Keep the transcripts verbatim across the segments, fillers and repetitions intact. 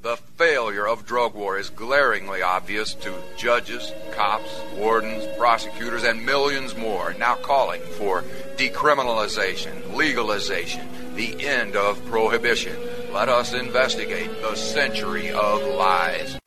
The failure of drug war is glaringly obvious to judges, cops, wardens, prosecutors, and millions more now calling for decriminalization, legalization, the end of prohibition. Let us investigate the century of lies.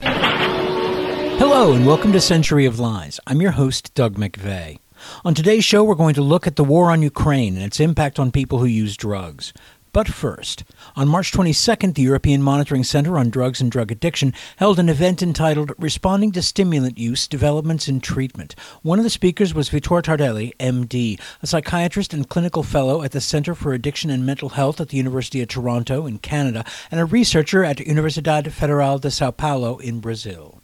Hello and welcome to Century of Lies. I'm your host, Doug McVeigh. On today's show, we're going to look at the war on Ukraine and its impact on people who use drugs. But first, on March twenty-second, the European Monitoring Center on Drugs and Drug Addiction held an event entitled Responding to Stimulant Use, Developments and Treatment. One of the speakers was Vitor Tardelli, M D, a psychiatrist and clinical fellow at the Center for Addiction and Mental Health at the University of Toronto in Canada, and a researcher at Universidade Federal de São Paulo in Brazil.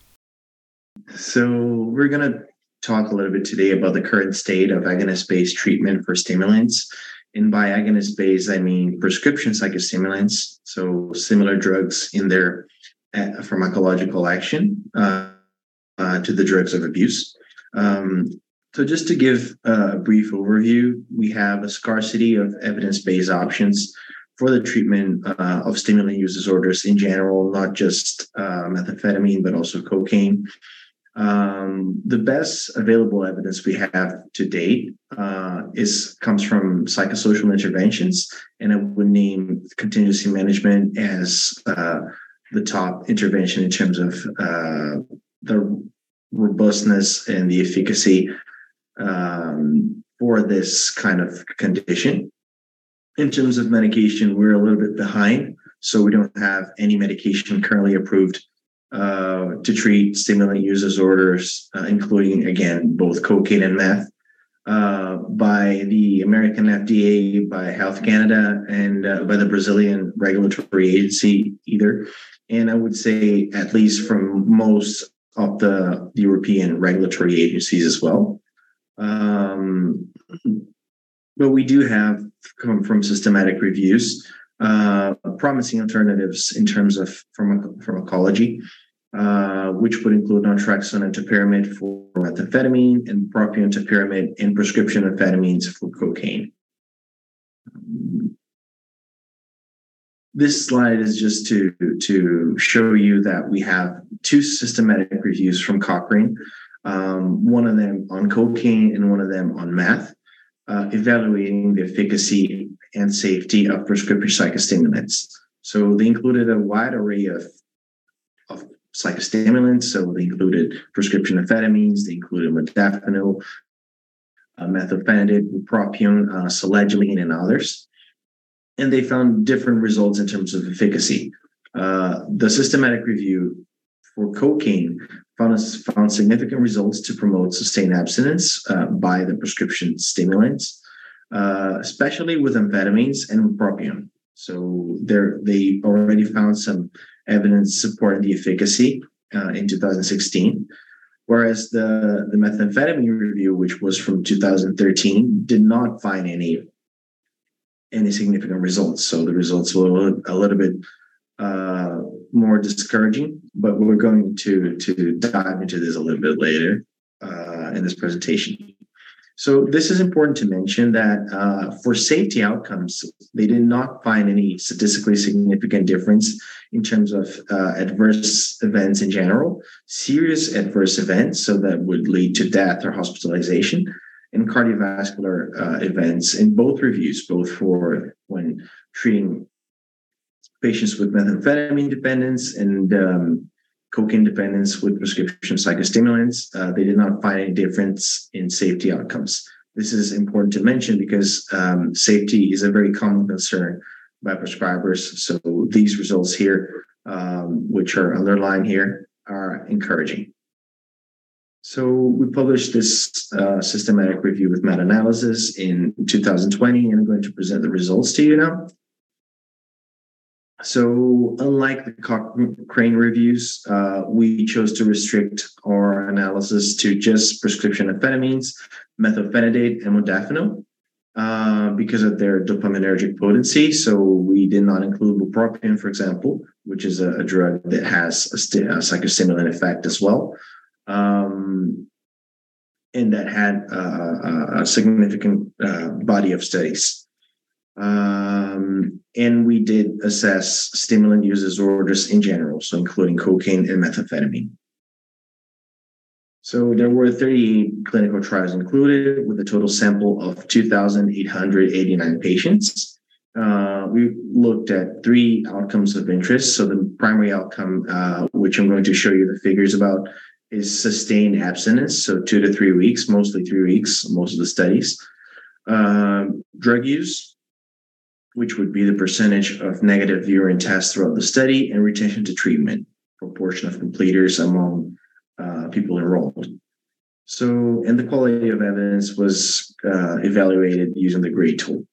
So we're going to talk a little bit today about the current state of agonist-based treatment for stimulants. And by agonist-based, I mean prescription psychostimulants, so similar drugs in their uh, pharmacological action uh, uh, to the drugs of abuse. Um, so just to give a brief overview, we have a scarcity of evidence-based options for the treatment uh, of stimulant use disorders in general, not just uh, methamphetamine, but also cocaine. Um, the best available evidence we have to date uh, is comes from psychosocial interventions, and I would name contingency management as uh, the top intervention in terms of uh, the robustness and the efficacy um, for this kind of condition. In terms of medication, we're a little bit behind, so we don't have any medication currently approved Uh, to treat stimulant use disorders, uh, including, again, both cocaine and meth, uh, by the American F D A, by Health Canada, and uh, by the Brazilian regulatory agency either. And I would say at least from most of the European regulatory agencies as well. Um, but we do have, come from systematic reviews, uh, promising alternatives in terms of pharmac- pharmacology. Uh, which would include naltrexone and topiramate for methamphetamine and bupropion, topiramate, and prescription amphetamines for cocaine. This slide is just to, to show you that we have two systematic reviews from Cochrane, um, one of them on cocaine and one of them on meth, uh, evaluating the efficacy and safety of prescription psychostimulants. So they included a wide array of, of psychostimulants, so they included prescription amphetamines, they included modafinil, uh, methylphenidate, bupropion, uh, selegiline, and others. And they found different results in terms of efficacy. Uh, the systematic review for cocaine found, found significant results to promote sustained abstinence uh, by the prescription stimulants, uh, especially with amphetamines and bupropion. So there, they already found some evidence supporting the efficacy uh, in two thousand sixteen, whereas the, the methamphetamine review, which was from two thousand thirteen, did not find any any significant results. So the results were a little, a little bit uh, more discouraging, but we're going to, to dive into this a little bit later uh, in this presentation. So this is important to mention that uh, for safety outcomes, they did not find any statistically significant difference in terms of uh, adverse events in general, serious adverse events, so that would lead to death or hospitalization, and cardiovascular uh, events in both reviews, both for when treating patients with methamphetamine dependence and um, cocaine dependence with prescription psychostimulants. Uh, they did not find any difference in safety outcomes. This is important to mention because um, safety is a very common concern by prescribers. So these results here, um, which are underlined here, are encouraging. So we published this uh, systematic review with meta-analysis in two thousand twenty, and I'm going to present the results to you now. So unlike the Cochrane reviews, uh, we chose to restrict our analysis to just prescription amphetamines, methylphenidate, and modafinil uh, because of their dopaminergic potency. So we did not include bupropion, for example, which is a, a drug that has a, st- a psychostimulant effect as well, um, and that had uh, a, a significant uh, body of studies. Um, and we did assess stimulant use disorders in general, so including cocaine and methamphetamine. So there were thirty-eight clinical trials included with a total sample of two thousand eight hundred eighty-nine patients. Uh, we looked at three outcomes of interest. So the primary outcome, uh, which I'm going to show you the figures about, is sustained abstinence, so two to three weeks, mostly three weeks, most of the studies. Um, drug use, which would be the percentage of negative urine tests throughout the study, and retention to treatment, proportion of completers among uh, people enrolled. So, and the quality of evidence was uh, evaluated using the GRADE tool.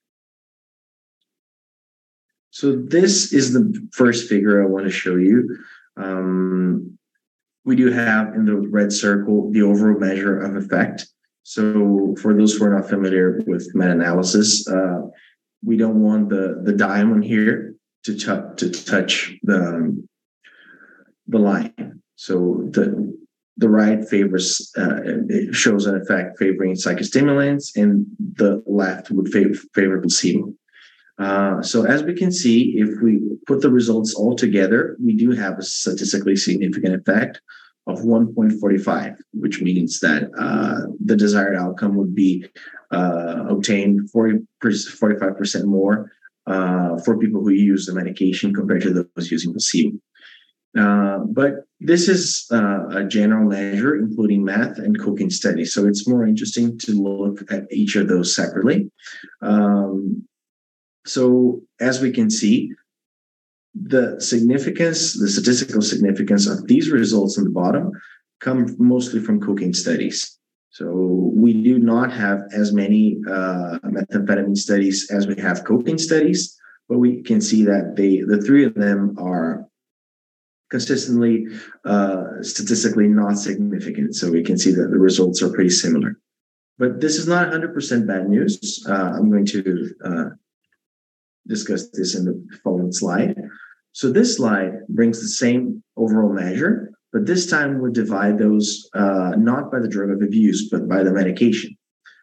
So this is the first figure I want to show you. Um, we do have in the red circle the overall measure of effect. So for those who are not familiar with meta-analysis, uh, we don't want the, the diamond here to, t- to touch the, the line. So the the right favors, uh, it shows an effect favoring psychostimulants, and the left would favor, favor placebo. Uh, so as we can see, if we put the results all together, we do have a statistically significant effect of one point four five, which means that uh, the desired outcome would be uh, obtained forty, forty-five percent more uh, for people who use the medication compared to those using placebo. Uh, but this is uh, a general measure, including meth and cocaine studies. So it's more interesting to look at each of those separately. Um, so as we can see, the significance, the statistical significance of these results on the bottom come mostly from cocaine studies. So we do not have as many uh, methamphetamine studies as we have cocaine studies, but we can see that they, the three of them are consistently uh, statistically not significant. So we can see that the results are pretty similar. But this is not one hundred percent bad news. Uh, I'm going to uh, discuss this in the following slide. So this slide brings the same overall measure, but this time we'll divide those uh, not by the drug of abuse, but by the medication.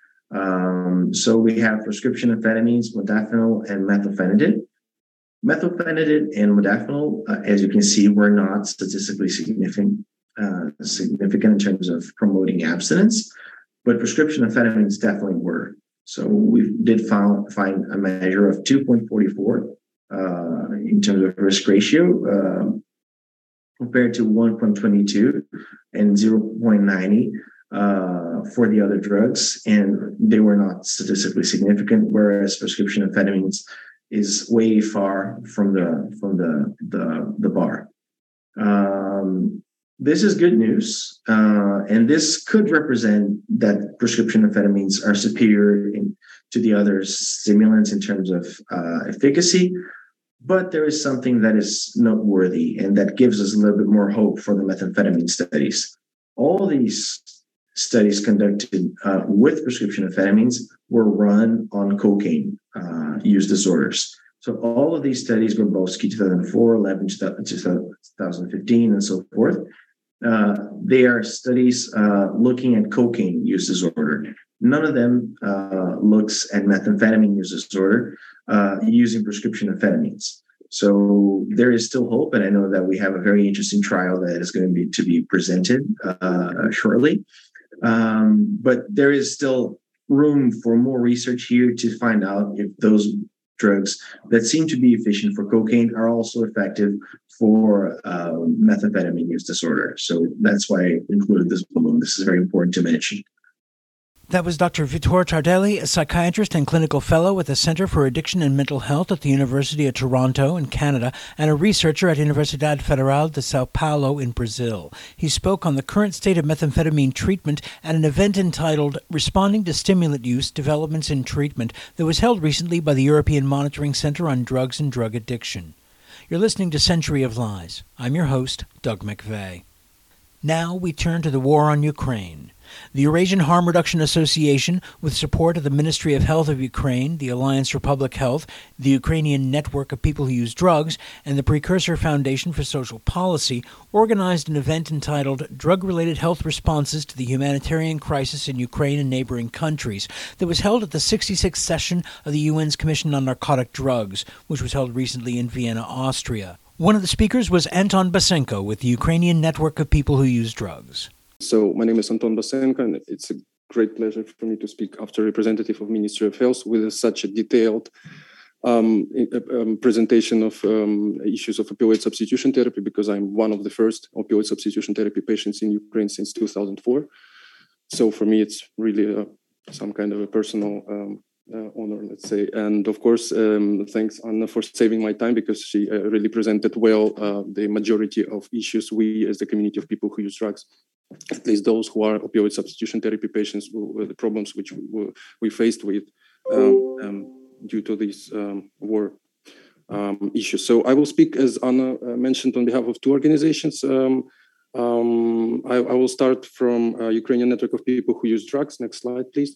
Um, so we have prescription amphetamines, modafinil, and methylphenidate. Methylphenidate and modafinil, uh, as you can see, were not statistically significant, uh, significant in terms of promoting abstinence, but prescription amphetamines definitely were. So we did found, find a measure of two point four four uh, in terms of risk ratio uh, compared to one point two two and zero point nine zero uh, for the other drugs, and they were not statistically significant, whereas prescription amphetamines is way far from the from the the, the bar. Um, this is good news, uh, and this could represent that prescription amphetamines are superior in, to the other stimulants in terms of uh, efficacy. But there is something that is noteworthy, and that gives us a little bit more hope for the methamphetamine studies. All these studies conducted uh, with prescription amphetamines were run on cocaine uh, use disorders. So all of these studies, Grabowski, two thousand four, eleven, twenty fifteen, and so forth, uh, they are studies uh, looking at cocaine use disorder. None of them uh, looks at methamphetamine use disorder uh, using prescription amphetamines. So there is still hope, and I know that we have a very interesting trial that is going to be to be presented uh, shortly. Um, but there is still room for more research here to find out if those drugs that seem to be efficient for cocaine are also effective for uh, methamphetamine use disorder. So that's why I included this below. This is very important to mention. That was Doctor Vitor Tardelli, a psychiatrist and clinical fellow with the Center for Addiction and Mental Health at the University of Toronto in Canada and a researcher at Universidade Federal de Sao Paulo in Brazil. He spoke on the current state of methamphetamine treatment at an event entitled Responding to Stimulant Use, Developments in Treatment that was held recently by the European Monitoring Center on Drugs and Drug Addiction. You're listening to Century of Lies. I'm your host, Doug McVeigh. Now we turn to the war on Ukraine. The Eurasian Harm Reduction Association, with support of the Ministry of Health of Ukraine, the Alliance for Public Health, the Ukrainian Network of People Who Use Drugs, and the Precursor Foundation for Social Policy, organized an event entitled Drug-Related Health Responses to the Humanitarian Crisis in Ukraine and Neighboring Countries that was held at the sixty-sixth session of the U N's Commission on Narcotic Drugs, which was held recently in Vienna, Austria. One of the speakers was Anton Basenko with the Ukrainian Network of People Who Use Drugs. So my name is Anton Basenko, and it's a great pleasure for me to speak after representative of Ministry of Health with such a detailed um, um, presentation of um, issues of opioid substitution therapy, because I'm one of the first opioid substitution therapy patients in Ukraine since two thousand four. So for me, it's really uh, some kind of a personal um, uh, honor, let's say. And of course, um, thanks Anna for saving my time, because she uh, really presented well uh, the majority of issues we as the community of people who use drugs, at least those who are opioid substitution therapy patients, were the problems which we, we faced with um, um, due to these um, war um, issues. So I will speak, as Anna uh, mentioned, on behalf of two organizations. Um, um, I, I will start from uh, Ukrainian Network of People Who Use Drugs. Next slide, please.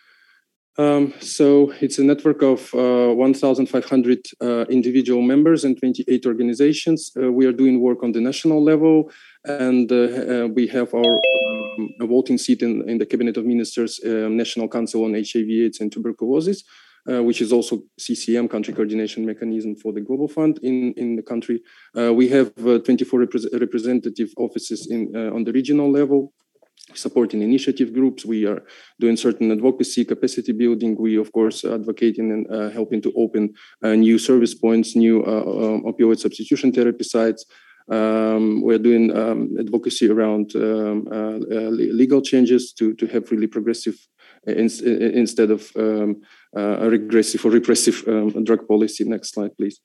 Um, so it's a network of uh, one thousand five hundred uh, individual members and twenty-eight organizations. Uh, we are doing work on the national level, and uh, uh, we have our um, a voting seat in, in the Cabinet of Ministers, uh, National Council on H I V AIDS and Tuberculosis, uh, which is also C C M, Country Coordination Mechanism for the Global Fund in, in the country. Uh, we have uh, twenty-four repre- representative offices in uh, on the regional level, supporting initiative groups. We are doing certain advocacy, capacity building. We, of course, advocating and uh, helping to open uh, new service points, new uh, um, opioid substitution therapy sites. Um, we're doing um, advocacy around um, uh, uh, legal changes to, to have really progressive uh, in, uh, instead of um, uh, a regressive or repressive um, drug policy. Next slide, please.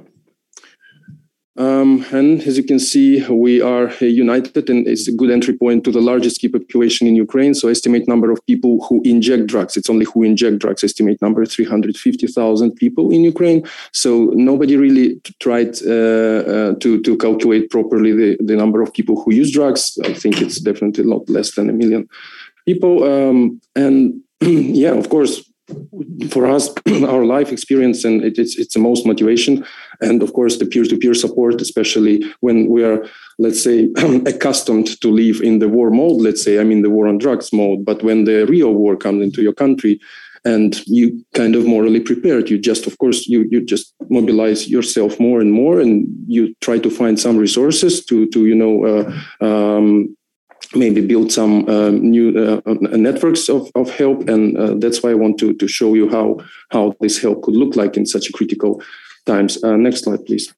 Um, and as you can see, we are uh, united, and it's a good entry point to the largest key population in Ukraine. So estimate number of people who inject drugs. It's only who inject drugs. Estimate number three hundred fifty thousand people in Ukraine. So nobody really tried uh, uh, to, to calculate properly the, the number of people who use drugs. I think it's definitely a lot less than a million people. Um, and yeah, of course, for us, our life experience, and it, it's it's the most motivation, and of course the peer-to-peer support, especially when we are, let's say, accustomed to live in the war mode. Let's say, I mean the war on drugs mode, but when the real war comes into your country, and you kind of morally prepared, you just, of course, you you just mobilize yourself more and more, and you try to find some resources to to you know. Uh, um, maybe build some uh, new uh, networks of, of help. And uh, that's why I want to, to show you how, how this help could look like in such critical times. Uh, next slide, please.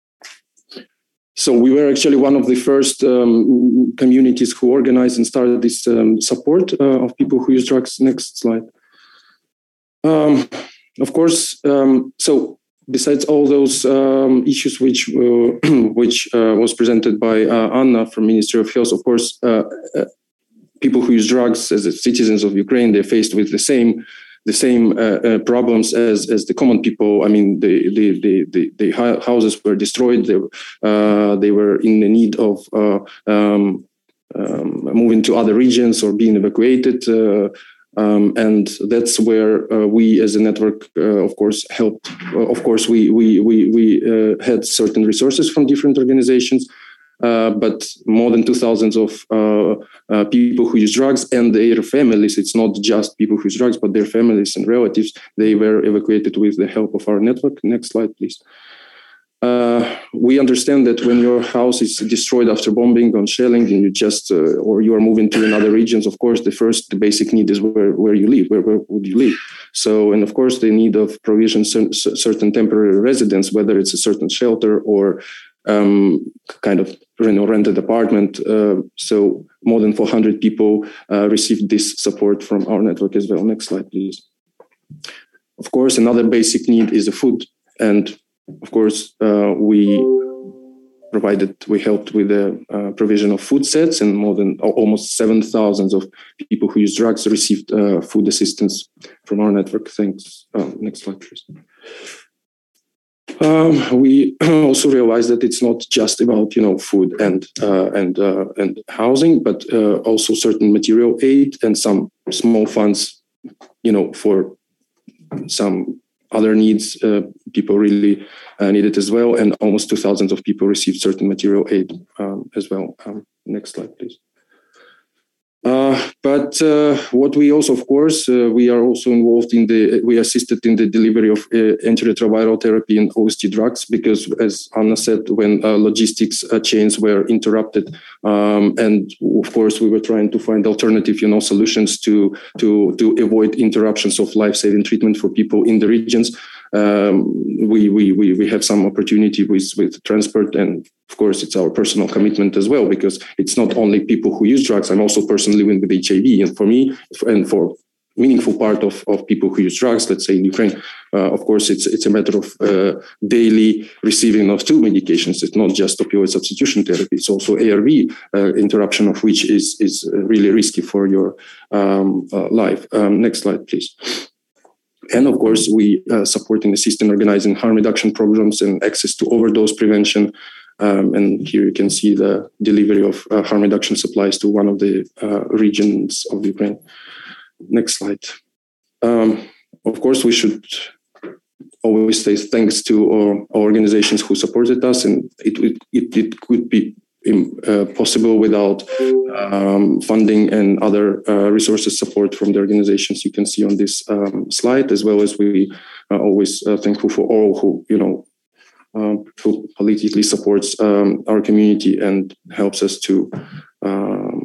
So we were actually one of the first um, communities who organized and started this um, support uh, of people who use drugs. Next slide. Um, of course, um, so besides all those um, issues which uh, which uh, was presented by uh, Anna from Ministry of Health, of course, uh, uh, people who use drugs as citizens of Ukraine, they're faced with the same the same uh, uh, problems as as the common people. I mean, the the the the, the houses were destroyed. They uh, they were in the need of uh, um, um, moving to other regions or being evacuated. Uh, Um, and that's where uh, we, as a network, uh, of course, helped. Uh, of course, we we we we uh, had certain resources from different organizations, uh, but more than two thousand of uh, uh, people who use drugs and their families. It's not just people who use drugs, but their families and relatives. They were evacuated with the help of our network. Next slide, please. Uh, we understand that when your house is destroyed after bombing or shelling, and you just uh, or you are moving to another regions, of course, the first the basic need is where, where you live. Where, where would you live? So, and of course, the need of provision cer- certain temporary residence, whether it's a certain shelter or um, kind of you know, rented apartment. Uh, so, more than four hundred people uh, received this support from our network as well. Next slide, please. Of course, another basic need is the food, and of course, uh, we provided, we helped with the uh, provision of food sets, and more than almost seven thousand of people who use drugs received uh, food assistance from our network. Thanks. Uh, next slide, please. Um, we also realized that it's not just about, you know, food and uh, and uh, and housing, but uh, also certain material aid and some small funds, you know, for some other needs. Uh, people really uh, need it as well, and almost two thousand of people received certain material aid um, as well. Um, next slide, please. Uh, but uh, what we also, of course, uh, we are also involved in the, we assisted in the delivery of uh, antiretroviral therapy and O S T drugs, because as Anna said, when uh, logistics uh, chains were interrupted, um, and of course we were trying to find alternative, you know, solutions to to to avoid interruptions of life-saving treatment for people in the regions. Um, we, we we we have some opportunity with with transport, and of course it's our personal commitment as well, because it's not only people who use drugs. I'm also a person living with H I V, and for me and for meaningful part of, of people who use drugs, let's say in Ukraine, uh, of course it's it's a matter of uh, daily receiving of two medications. It's not just opioid substitution therapy; it's also A R V uh, interruption of which is is really risky for your um, uh, life. Um, next slide, please. And of course, we uh, support and assist in organizing harm reduction programs and access to overdose prevention. Um, and here you can see the delivery of uh, harm reduction supplies to one of the uh, regions of Ukraine. Next slide. Um, of course, we should always say thanks to our, our organizations who supported us, and it it, it could be Uh, possible without um, funding and other uh, resources support from the organizations you can see on this um, slide, as well as we are always uh, thankful for all who, you know, um, who politically supports um, our community and helps us to um,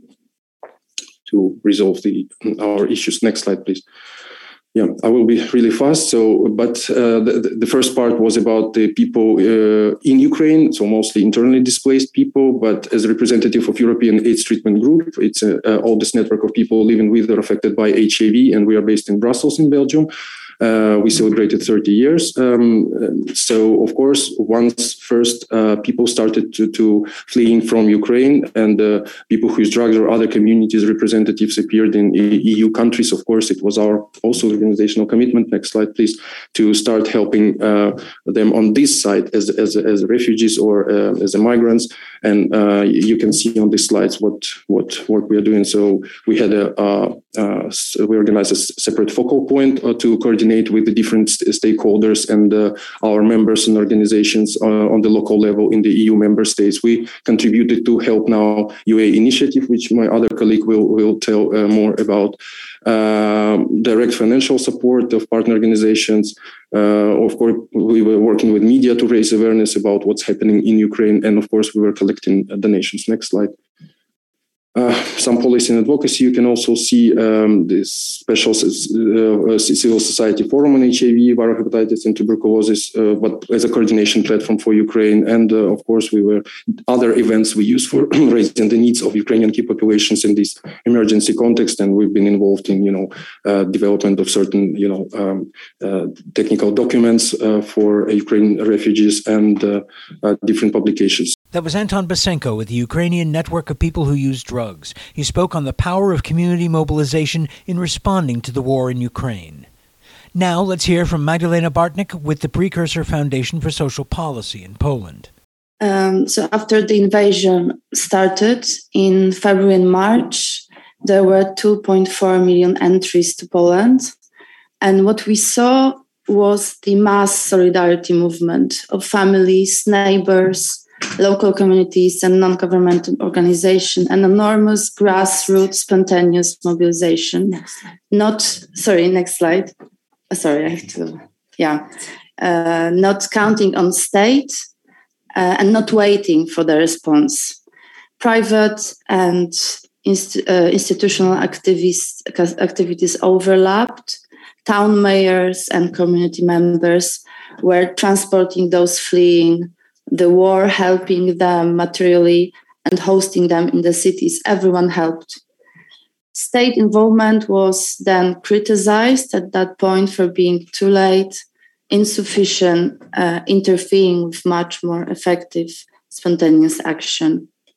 to resolve the our issues. Next slide, please. Yeah, I will be really fast. So, but uh, the, the first part was about the people uh, in Ukraine, so mostly internally displaced people. But as a representative of European AIDS Treatment Group, it's a, a oldest network of people living with or affected by H I V, and we are based in Brussels, in Belgium. Uh, we celebrated thirty years. Um, so, of course, once first uh, people started to, to fleeing from Ukraine, and uh, people who use drugs or other communities representatives appeared in E U countries, of course, it was our also organizational commitment. Next slide, please, to start helping uh, them on this side as as, as refugees or uh, as migrants. And uh, you can see on these slides what what work we are doing. So we had a uh, uh, we organized a separate focal point uh, to coordinate with the different st- stakeholders and uh, our members and organizations uh, on the local level in the E U member states. We contributed to Help Now U A initiative, which my other colleague will will tell uh, more about. Uh, direct financial support of partner organizations. Uh, of course, we were working with media to raise awareness about what's happening in Ukraine. And of course, we were collecting uh, donations. Next slide. Uh, some policy and advocacy. You can also see um, this special uh, civil society forum on H I V, viral hepatitis, and tuberculosis, uh, but as a coordination platform for Ukraine. And uh, of course, we were other events we use for raising the needs of Ukrainian key populations in this emergency context. And we've been involved in, you know, uh, development of certain, you know, um, uh, technical documents uh, for Ukrainian refugees and uh, uh, different publications. That was Anton Basenko with the Ukrainian Network of People Who Use Drugs. He spoke on the power of community mobilization in responding to the war in Ukraine. Now let's hear from Magdalena Bartnik with the Precursor Foundation for Social Policy in Poland. Um, so after the invasion started in February and March, there were two point four million entries to Poland. And what we saw was the mass solidarity movement of families, neighbors, local communities and non-governmental organizations, an enormous grassroots spontaneous mobilization. Not, sorry, next slide. Oh, sorry, I have to, yeah. Uh, not counting on state uh, and not waiting for the response. Private and inst- uh, institutional activists, activities overlapped. Town mayors and community members were transporting those fleeing the war, helping them materially and hosting them in the cities. Everyone helped. State involvement was then criticized at that point for being too late, insufficient, uh, interfering with much more effective spontaneous action.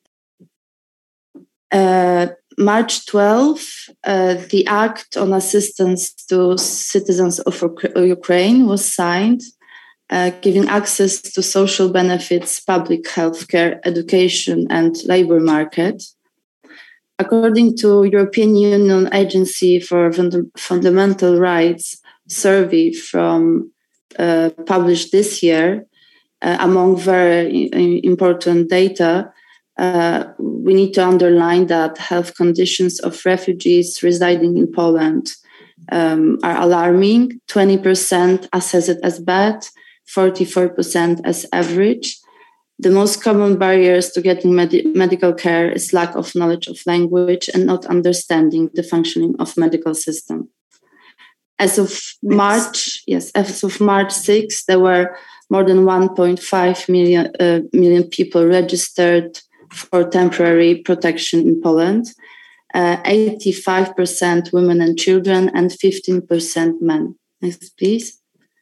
Uh, March twelfth, uh, the Act on Assistance to Citizens of Ukraine was signed. uh, giving access to social benefits, public health care, education, and labor market. According to European Union Agency for Fund- Fundamental Rights survey from uh, published this year, uh, among very important data, uh, we need to underline that health conditions of refugees residing in Poland um, are alarming. twenty percent assess it as bad, forty-four percent as average. The most common barriers to getting med- medical care is lack of knowledge of language and not understanding the functioning of medical system. As of March, yes, as of March sixth, there were more than one point five million, uh, million people registered for temporary protection in Poland, uh, eighty-five percent women and children, and fifteen percent men. Next, please.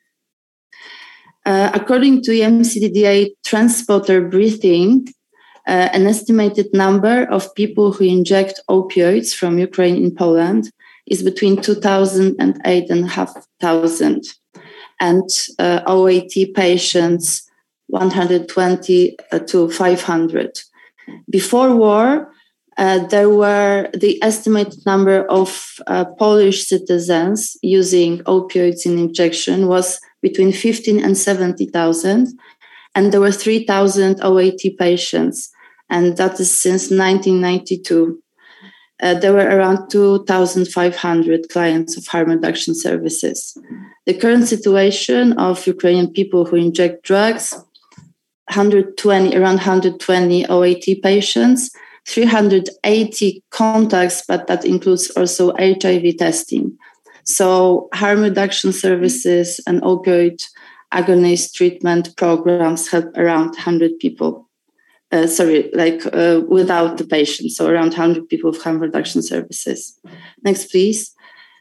Uh, according to the M C D D A Transporter briefing, uh, an estimated number of people who inject opioids from Ukraine in Poland is between two thousand and eight thousand five hundred, and uh, O A T patients one hundred twenty to five hundred. Before war, uh, there were the estimated number of uh, Polish citizens using opioids in injection was between fifteen and seventy thousand, and there were three thousand O A T patients, and that is since nineteen ninety-two. Uh, there were around two thousand five hundred clients of harm reduction services. The current situation of Ukrainian people who inject drugs, one hundred twenty, around one hundred twenty O A T patients, three hundred eighty contacts, but that includes also H I V testing. So harm reduction services and opioid agonist treatment programs help around one hundred people. Uh, sorry, like uh, without the patient, so around one hundred people with harm reduction services. Next, please.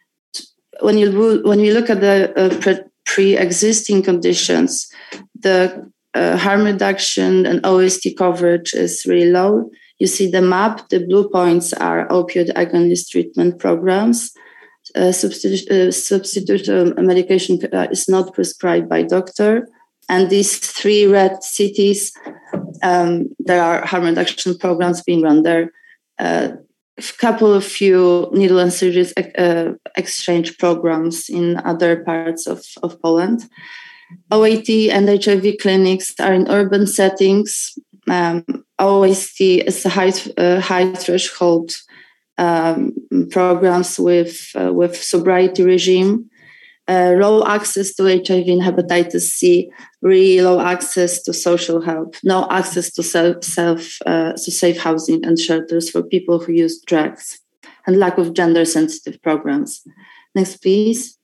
When you when you look at the uh, pre- pre-existing conditions, the uh, harm reduction and O S T coverage is really low. You see the map. The blue points are opioid agonist treatment programs. Uh, substitute, uh, substitute uh, medication uh, is not prescribed by doctor. And these three red cities, um, there are harm reduction programs being run there. Uh, a couple of few needle and syringe uh, exchange programs in other parts of, of Poland. O A T and H I V clinics are in urban settings. Um, O S T is a high, uh, high threshold um, programs with, uh, with sobriety regime. Uh, low access to H I V and hepatitis C, really low access to social help, no access to self, self uh, to safe housing and shelters for people who use drugs, and lack of gender-sensitive programs. Next, please.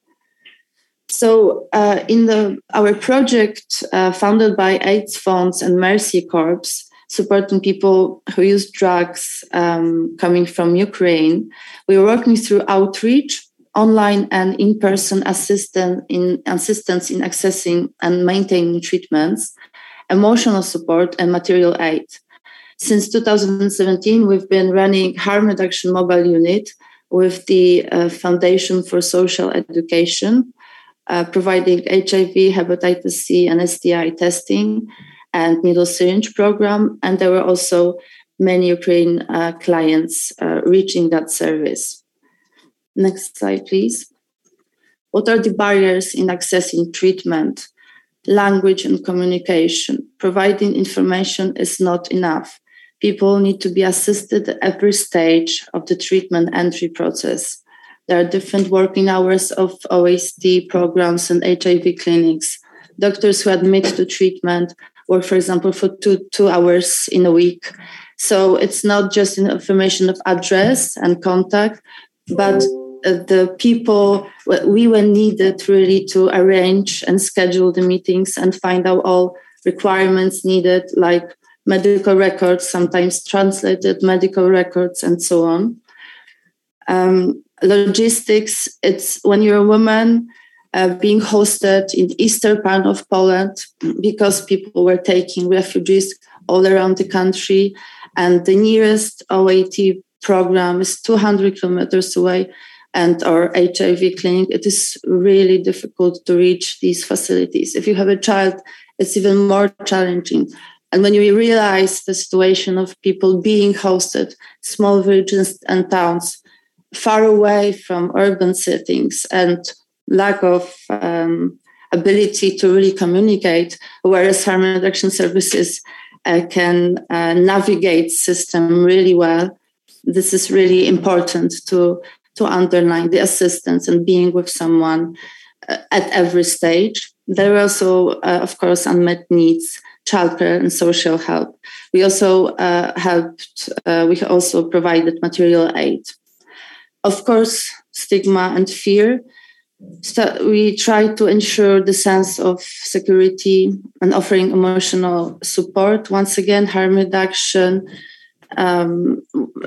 So, uh, in the our project, uh, founded by AIDS Funds and Mercy Corps, supporting people who use drugs um, coming from Ukraine, we were working through outreach, online and in-person assistance in assistance in accessing and maintaining treatments, emotional support, and material aid. Since two thousand seventeen, we've been running harm reduction mobile unit with the uh, Foundation for Social Education, uh, providing H I V, hepatitis C, and S T I testing and needle syringe program. And there were also many Ukrainian uh, clients uh, reaching that service. Next slide, please. What are the barriers in accessing treatment? Language and communication. Providing information is not enough. People need to be assisted at every stage of the treatment entry process. There are different working hours of O S T programs and H I V clinics. Doctors who admit to treatment work, for example, for two, two hours in a week. So it's not just information of address and contact, but Uh, the people, we were needed really to arrange and schedule the meetings and find out all requirements needed, like medical records, sometimes translated medical records, and so on. Um, logistics, it's when you're a woman uh, being hosted in the eastern part of Poland, because people were taking refugees all around the country, and the nearest O A T program is two hundred kilometers away. and our H I V clinic, it is really difficult to reach these facilities. If you have a child, it's even more challenging. And when you realize the situation of people being hosted, small villages and towns, far away from urban settings, and lack of um, ability to really communicate, whereas harm reduction services uh, can uh, navigate system really well, this is really important to, to underline the assistance and being with someone uh, at every stage. There are also, uh, of course, unmet needs, childcare and social help. We also uh, helped, uh, we also provided material aid. Of course, stigma and fear. So we try to ensure the sense of security and offering emotional support. Once again, harm reduction um,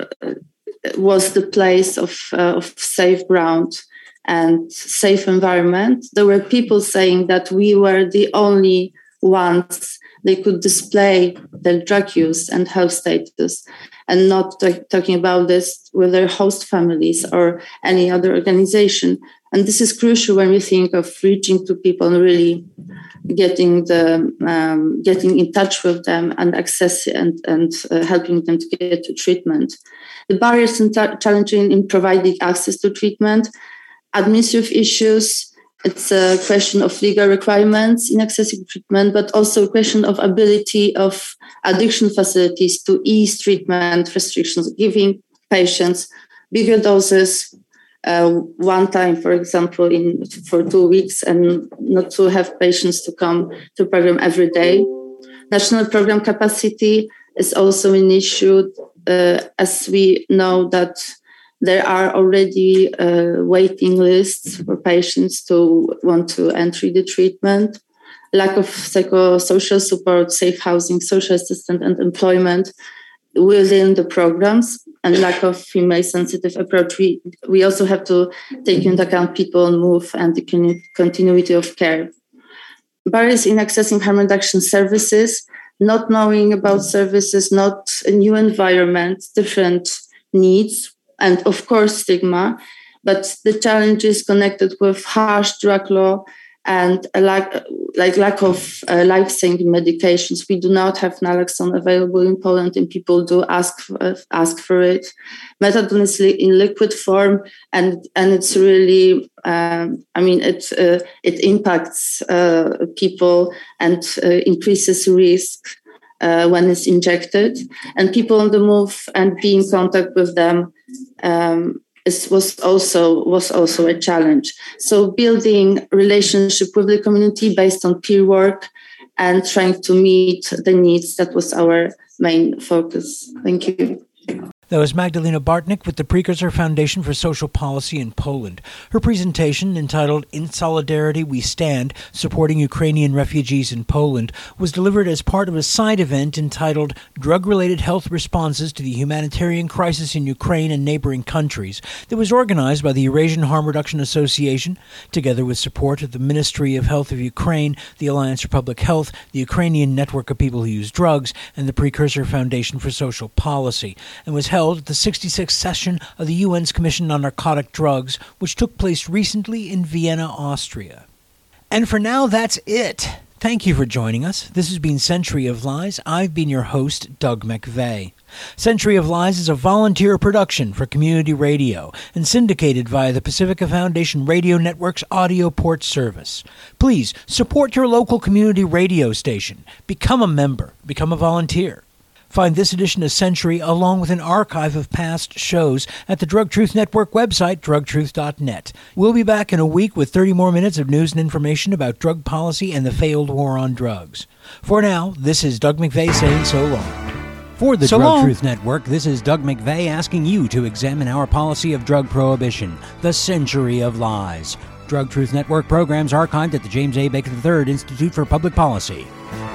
was the place of, uh, of safe ground and safe environment. There were people saying that we were the only ones they could display their drug use and health status, and not t- talking about this with their host families or any other organization. And this is crucial when we think of reaching to people and really getting the um, getting in touch with them and access and and uh, helping them to get to treatment. The barriers and t- challenging in providing access to treatment, administrative issues. It's a question of legal requirements in accessing treatment, but also a question of ability of addiction facilities to ease treatment restrictions, giving patients bigger doses uh, one time, for example, in for two weeks, and not to have patients to come to program every day. National program capacity is also an issue, uh, as we know that there are already uh, waiting lists for patients to want to enter the treatment. Lack of psychosocial support, safe housing, social assistance, and employment within the programs, and lack of female-sensitive approach. We, we also have to take into account people on move and the continuity of care. Barriers in accessing harm reduction services, not knowing about services, not a new environment, different needs, and of course stigma, but the challenges connected with harsh drug law and a lack, like lack of uh, life-saving medications. We do not have naloxone available in Poland, and people do ask for, uh, ask for it. Methadone is li- in liquid form, and and it's really, um, I mean, it uh, it impacts uh, people and uh, increases risk uh, when it's injected, and people on the move and be in contact with them. Um, It was also was also a challenge. So building relationship with the community based on peer work and trying to meet the needs, that was our main focus. Thank you. That was Magdalena Bartnik with the Precursor Foundation for Social Policy in Poland. Her presentation, entitled In Solidarity We Stand, Supporting Ukrainian Refugees in Poland, was delivered as part of a side event entitled Drug-Related Health Responses to the Humanitarian Crisis in Ukraine and Neighboring Countries that was organized by the Eurasian Harm Reduction Association, together with support of the Ministry of Health of Ukraine, the Alliance for Public Health, the Ukrainian Network of People Who Use Drugs, and the Precursor Foundation for Social Policy, and was held at the sixty-sixth session of the U N's Commission on Narcotic Drugs, which took place recently in Vienna, Austria. And for now, that's it. Thank you for joining us. This has been Century of Lies. I've been your host, Doug McVeigh. Century of Lies is a volunteer production for community radio and syndicated via the Pacifica Foundation Radio Network's audio port service. Please support your local community radio station. Become a member. Become a volunteer. Find this edition of Century along with an archive of past shows at the Drug Truth Network website, drug truth dot net. We'll be back in a week with thirty more minutes of news and information about drug policy and the failed war on drugs. For now, this is Doug McVeigh saying so long. For the so Drug long. Truth Network, this is Doug McVeigh asking you to examine our policy of drug prohibition, the Century of Lies. Drug Truth Network programs archived at the James A. Baker the third Institute for Public Policy.